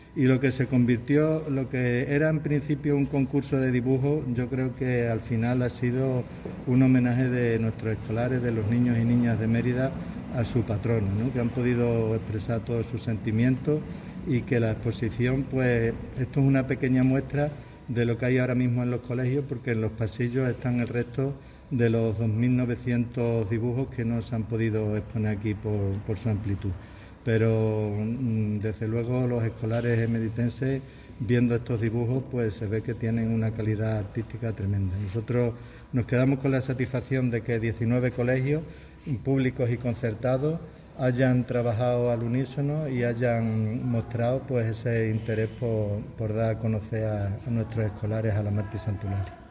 Y lo que se convirtió, lo que era en principio un concurso de dibujo, yo creo que al final ha sido un homenaje de nuestros escolares, de los niños y niñas de Mérida, a su patrono, ¿no? Que han podido expresar todos sus sentimientos y que la exposición, pues esto es una pequeña muestra de lo que hay ahora mismo en los colegios, porque en los pasillos están el resto de los 2.900 dibujos que no se han podido exponer aquí por su amplitud. Pero desde luego los escolares emeritenses, viendo estos dibujos, pues se ve que tienen una calidad artística tremenda. Nosotros nos quedamos con la satisfacción de que 19 colegios públicos y concertados hayan trabajado al unísono y hayan mostrado pues ese interés por dar a conocer a nuestros escolares a la Martí Santularia.